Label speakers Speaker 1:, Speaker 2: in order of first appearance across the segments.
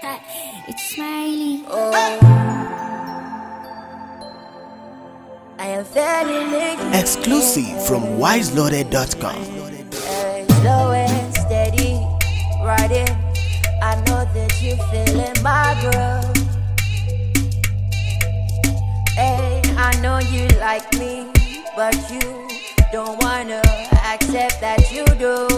Speaker 1: It's Smiley.
Speaker 2: Oh, I am very late.
Speaker 3: Exclusive from wiseloaded.com.
Speaker 2: Slow and steady, riding. I know that you feeling my girl. Hey, I know you like me, but you don't wanna accept that you do.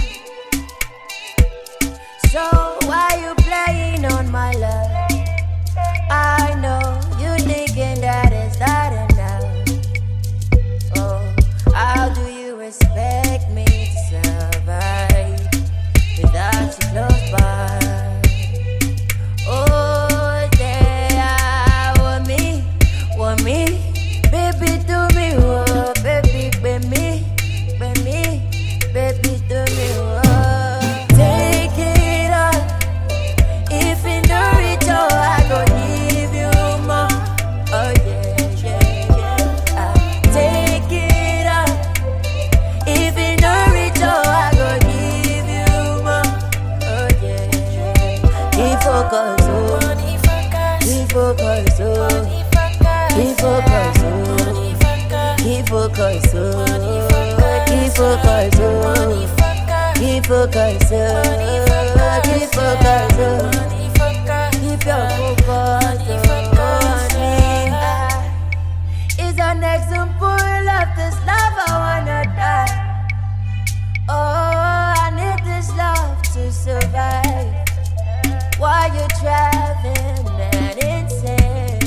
Speaker 2: So why you playing on my love? I know you thinking that it's not enough. Oh, how do you expect me to survive without you close by? Oh, yeah, want me, baby, do me, oh, baby, baby, do me, oh. Take it all. If you know it all, I go give you more. Oh yeah, yeah, yeah. Take it all. If you know it all, I go give you more. Oh yeah, yeah. Keep focus, oh. Keep focus, oh. Keep focus, oh. Keep focus, oh. Keep focus, oh. Keep focus, oh. Keep focus, oh. Keep your focus, on me. It's an example of this love I wanna die. Oh, I need this love to survive. While you're driving and insane,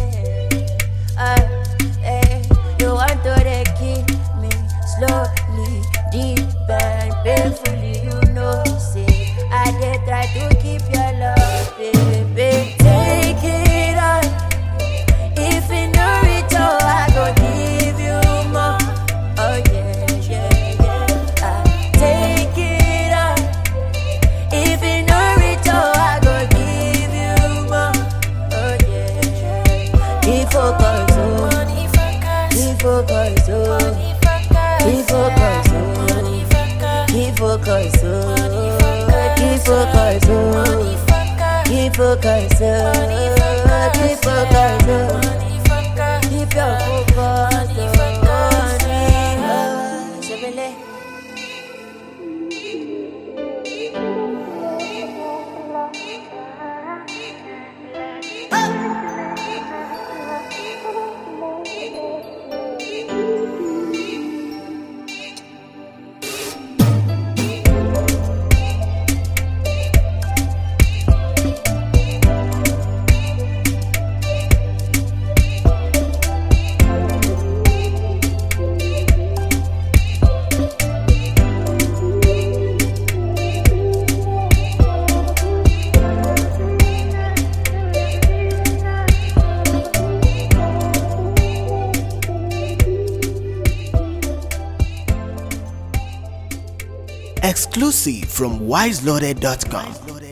Speaker 2: you want to kill me slowly, deep and painfully. You know, say I did try to keep your love, baby. Take it on. If you know it all, I go give you more. Oh yeah, yeah, yeah. Take it on. If you know it all, I go give you more. Oh yeah, yeah. Keep focus, oh. Keep focus, oh. Keep focus, oh. Keep focus, oh. Keep focus, oh. Keep focus, oh. Keep focus, oh. Keep your focus, on me. Chevrolet.
Speaker 3: Exclusive from wiseloaded.com.